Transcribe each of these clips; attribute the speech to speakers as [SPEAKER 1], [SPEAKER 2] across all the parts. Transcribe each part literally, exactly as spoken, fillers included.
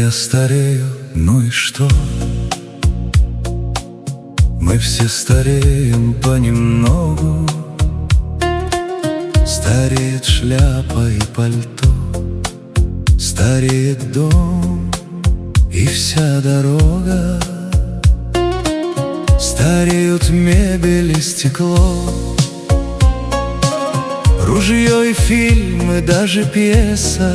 [SPEAKER 1] я старею, ну и что? Мы все стареем понемногу. Стареет шляпа и пальто, стареет дом и вся дорога. Стареют мебель и стекло, ружье и фильмы, даже пьеса.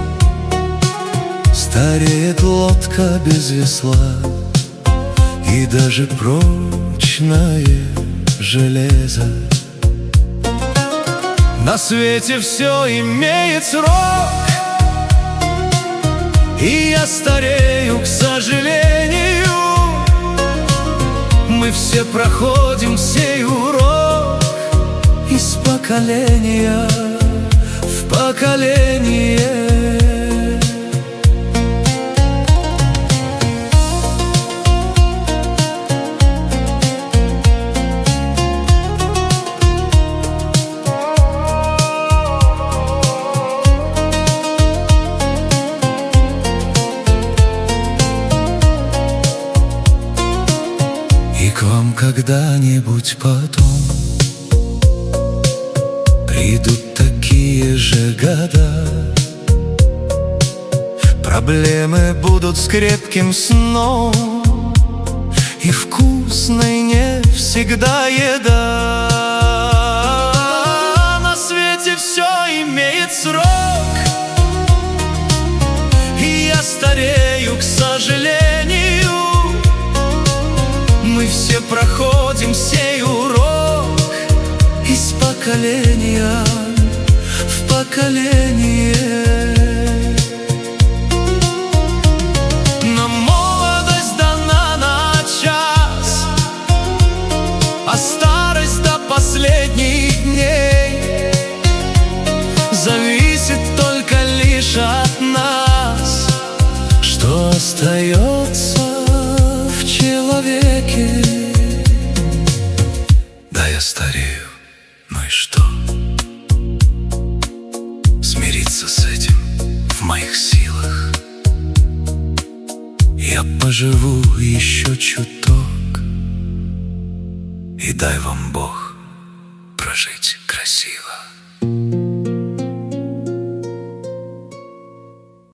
[SPEAKER 1] Стареет лодка без весла и даже прочное железо. На свете все имеет срок, и я старею, к сожалению. Мы все проходим сей урок из поколения в поколение. И к вам когда-нибудь потом придут такие же года. Проблемы будут с крепким сном и вкусной не всегда еда. На свете все имеет срок, и я старею, к сожалению. Мы все проходим сей урок из поколения в поколение. Нам молодость дана на час, а старость до последних дней. Зависит только лишь от нас, что остается в человеке. Да, я старею, ну и что? Смириться с этим в моих силах. Я поживу еще чуток, и дай вам Бог прожить красиво.